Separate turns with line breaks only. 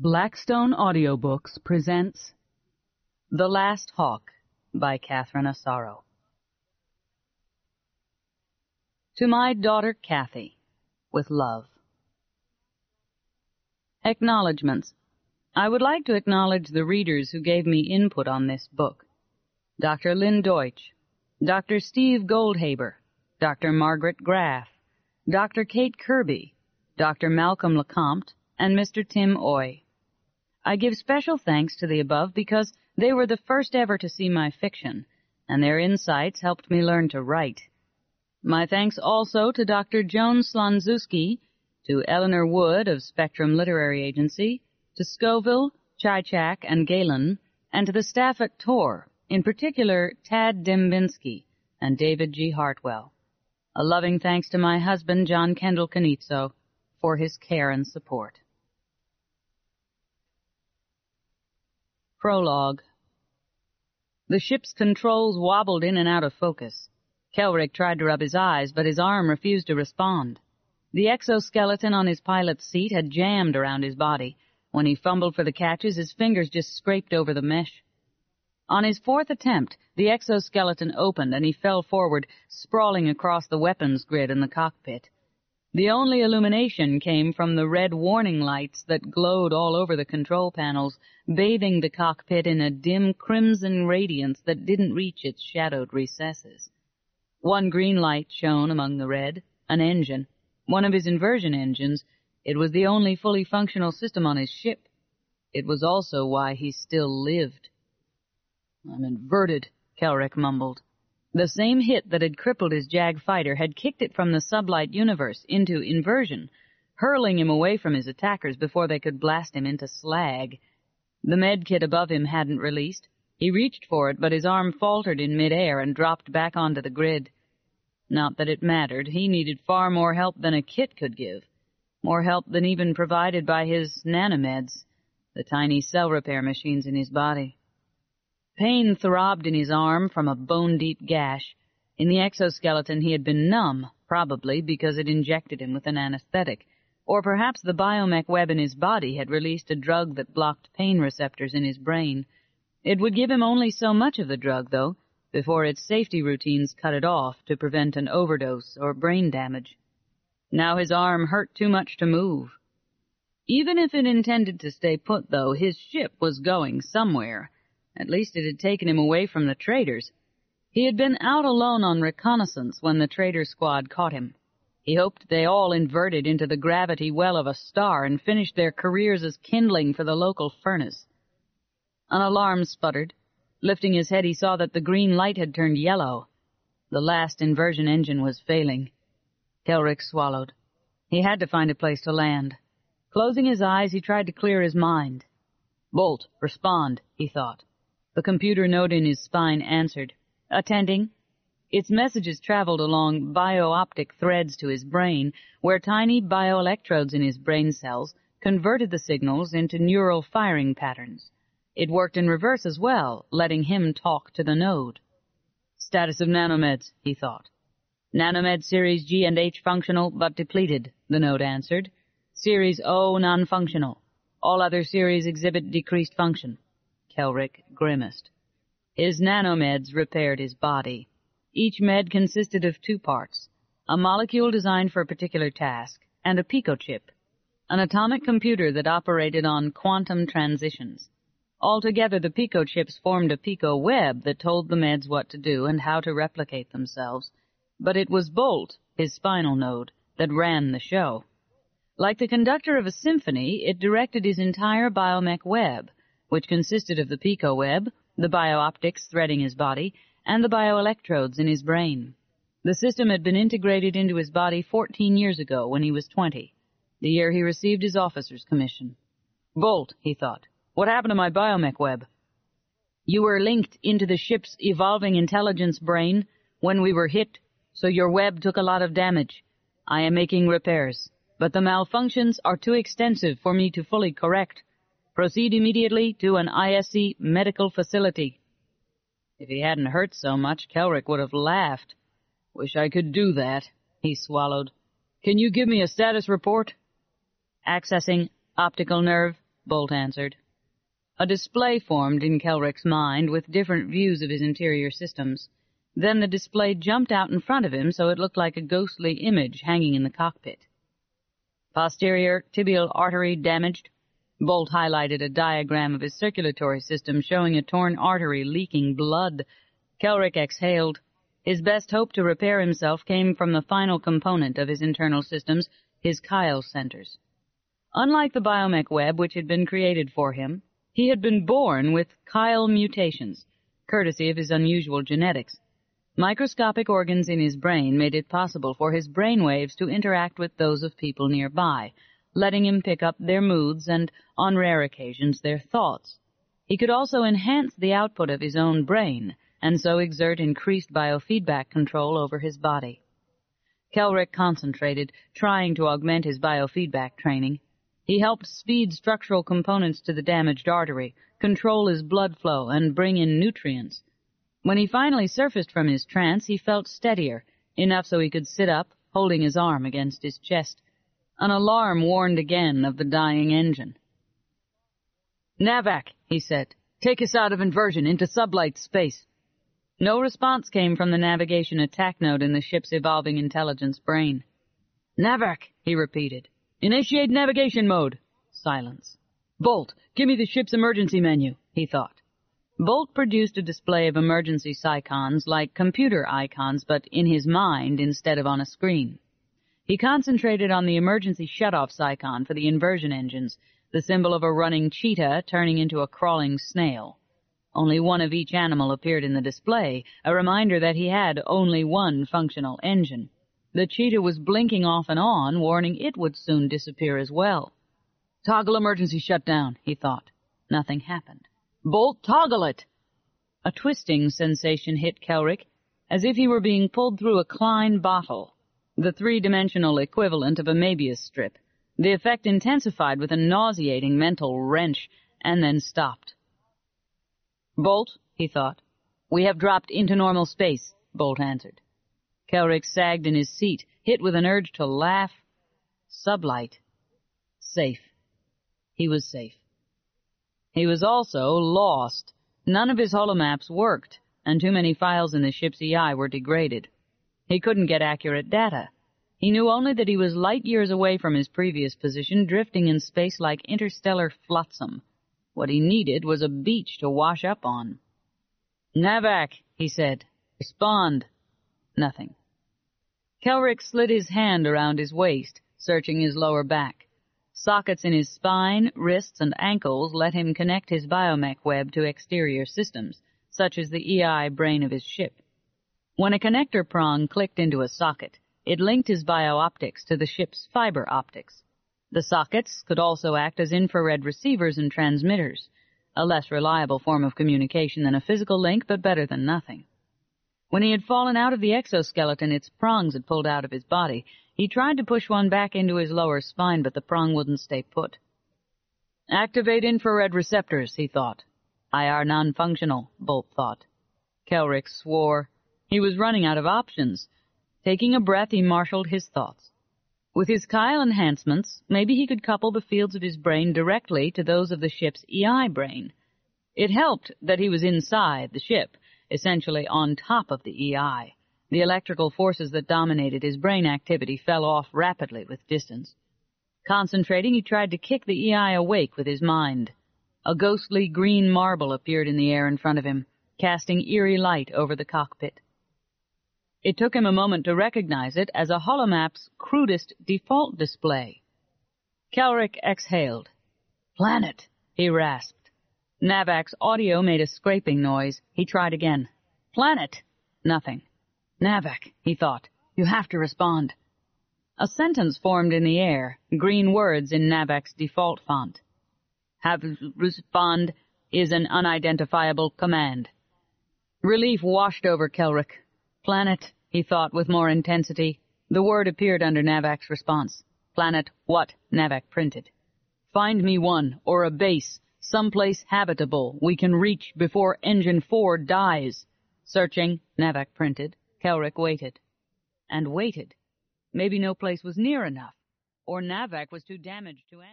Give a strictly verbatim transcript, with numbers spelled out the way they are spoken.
Blackstone Audiobooks presents The Last Hawk by Catherine Asaro. To my daughter Kathy, with love. Acknowledgements. I would like to acknowledge the readers who gave me input on this book. Doctor Lynn Deutsch, Doctor Steve Goldhaber, Doctor Margaret Graff, Doctor Kate Kirby, Doctor Malcolm LeCompte, and Mister Tim Oy. I give special thanks to the above because they were the first ever to see my fiction, and their insights helped me learn to write. My thanks also to Doctor Joan Slonczewski, to Eleanor Wood of Spectrum Literary Agency, to Scoville, Chychak, and Galen, and to the staff at Tor, in particular Tad Dembinski and David G. Hartwell. A loving thanks to my husband, John Kendall Canizzo, for his care and support. Prologue. The ship's controls wobbled in and out of focus. Kelrick tried to rub his eyes, but his arm refused to respond. The exoskeleton on his pilot's seat had jammed around his body. When he fumbled for the catches, his fingers just scraped over the mesh. On his fourth attempt, the exoskeleton opened and he fell forward, sprawling across the weapons grid in the cockpit. The only illumination came from the red warning lights that glowed all over the control panels, bathing the cockpit in a dim crimson radiance that didn't reach its shadowed recesses. One green light shone among the red, an engine, one of his inversion engines. It was the only fully functional system on his ship. It was also why he still lived. "I'm inverted," Kelrick mumbled. The same hit that had crippled his Jag fighter had kicked it from the sublight universe into inversion, hurling him away from his attackers before they could blast him into slag. The med kit above him hadn't released. He reached for it, but his arm faltered in midair and dropped back onto the grid. Not that it mattered. He needed far more help than a kit could give, more help than even provided by his nanomeds, the tiny cell repair machines in his body. Pain throbbed in his arm from a bone-deep gash. In the exoskeleton he had been numb, probably because it injected him with an anesthetic, or perhaps the biomech web in his body had released a drug that blocked pain receptors in his brain. It would give him only so much of the drug, though, before its safety routines cut it off to prevent an overdose or brain damage. Now his arm hurt too much to move. Even if it intended to stay put, though, his ship was going somewhere. At least it had taken him away from the traders. He had been out alone on reconnaissance when the trader squad caught him. He hoped they all inverted into the gravity well of a star and finished their careers as kindling for the local furnace. An alarm sputtered. Lifting his head, he saw that the green light had turned yellow. The last inversion engine was failing. Kelrick swallowed. He had to find a place to land. Closing his eyes, he tried to clear his mind. "Bolt, respond," he thought. The computer node in his spine answered. "Attending." Its messages traveled along bio-optic threads to his brain, where tiny bioelectrodes in his brain cells converted the signals into neural firing patterns. It worked in reverse as well, letting him talk to the node. "Status of nanomeds," he thought. "Nanomed Series G and H functional, but depleted," the node answered. "Series O non-functional. All other series exhibit decreased function." Kelrick grimaced. His nanomeds repaired his body. Each med consisted of two parts, a molecule designed for a particular task, and a picochip, an atomic computer that operated on quantum transitions. Altogether, the picochips formed a pico-web that told the meds what to do and how to replicate themselves. But it was Bolt, his spinal node, that ran the show. Like the conductor of a symphony, it directed his entire biomech web, which consisted of the pico-web, the bio-optics threading his body, and the bioelectrodes in his brain. The system had been integrated into his body fourteen years ago when he was twenty, the year he received his officer's commission. "Bolt," he thought, "what happened to my biomech web?" "You were linked into the ship's evolving intelligence brain when we were hit, so your web took a lot of damage. I am making repairs, but the malfunctions are too extensive for me to fully correct. Proceed immediately to an I S C medical facility." If he hadn't hurt so much, Kelrick would have laughed. "Wish I could do that," he swallowed. "Can you give me a status report?" "Accessing optical nerve," Bolt answered. A display formed in Kelrick's mind with different views of his interior systems. Then the display jumped out in front of him so it looked like a ghostly image hanging in the cockpit. Posterior tibial artery damaged. Bolt highlighted a diagram of his circulatory system showing a torn artery leaking blood. Kelrick exhaled. His best hope to repair himself came from the final component of his internal systems, his chyle centers. Unlike the biomech web which had been created for him, he had been born with chyle mutations, courtesy of his unusual genetics. Microscopic organs in his brain made it possible for his brain waves to interact with those of people nearby, letting him pick up their moods and, on rare occasions, their thoughts. He could also enhance the output of his own brain, and so exert increased biofeedback control over his body. Kelrick concentrated, trying to augment his biofeedback training. He helped speed structural components to the damaged artery, control his blood flow, and bring in nutrients. When he finally surfaced from his trance, he felt steadier, enough so he could sit up, holding his arm against his chest. An alarm warned again of the dying engine. "Navac," he said, "take us out of inversion into sublight space." No response came from the navigation attack node in the ship's evolving intelligence brain. "Navac," he repeated. "Initiate navigation mode." Silence. "Bolt, give me the ship's emergency menu," he thought. Bolt produced a display of emergency psychons like computer icons, but in his mind instead of on a screen. He concentrated on the emergency shutoff psychon for the inversion engines, the symbol of a running cheetah turning into a crawling snail. Only one of each animal appeared in the display, a reminder that he had only one functional engine. The cheetah was blinking off and on, warning it would soon disappear as well. "Toggle emergency shutdown," he thought. Nothing happened. "Bolt, toggle it!" A twisting sensation hit Kelrick, as if he were being pulled through a Klein bottle, the three-dimensional equivalent of a Möbius strip. The effect intensified with a nauseating mental wrench, and then stopped. "Bolt," he thought. "We have dropped into normal space," Bolt answered. Kelrick sagged in his seat, hit with an urge to laugh. Sublight. Safe. He was safe. He was also lost. None of his holomaps worked, and too many files in the ship's E I were degraded. He couldn't get accurate data. He knew only that he was light years away from his previous position, drifting in space like interstellar flotsam. What he needed was a beach to wash up on. "Navac," he said. "Respond." Nothing. Kelrick slid his hand around his waist, searching his lower back. Sockets in his spine, wrists, and ankles let him connect his biomech web to exterior systems, such as the E I brain of his ship. When a connector prong clicked into a socket, it linked his bio-optics to the ship's fiber optics. The sockets could also act as infrared receivers and transmitters, a less reliable form of communication than a physical link, but better than nothing. When he had fallen out of the exoskeleton its prongs had pulled out of his body, he tried to push one back into his lower spine, but the prong wouldn't stay put. "Activate infrared receptors," he thought. I R non-functional, Bolt thought. Kelrick swore. He was running out of options. Taking a breath, he marshaled his thoughts. With his chyle enhancements, maybe he could couple the fields of his brain directly to those of the ship's E I brain. It helped that he was inside the ship, essentially on top of the E I. The electrical forces that dominated his brain activity fell off rapidly with distance. Concentrating, he tried to kick the E I awake with his mind. A ghostly green marble appeared in the air in front of him, casting eerie light over the cockpit. It took him a moment to recognize it as a holomap's crudest default display. Kelrick exhaled. "Planet," he rasped. Navac's audio made a scraping noise. He tried again. "Planet." Nothing. "Navac," he thought. "You have to respond." A sentence formed in the air, green words in Navac's default font. "Have respond is an unidentifiable command." Relief washed over Kelrick. "Planet," he thought with more intensity. The word appeared under Navac's response. "Planet what?" Navac printed. "Find me one, or a base, someplace habitable we can reach before Engine four dies." "Searching," Navac printed. Kelrick waited. And waited. Maybe no place was near enough, or Navac was too damaged to answer.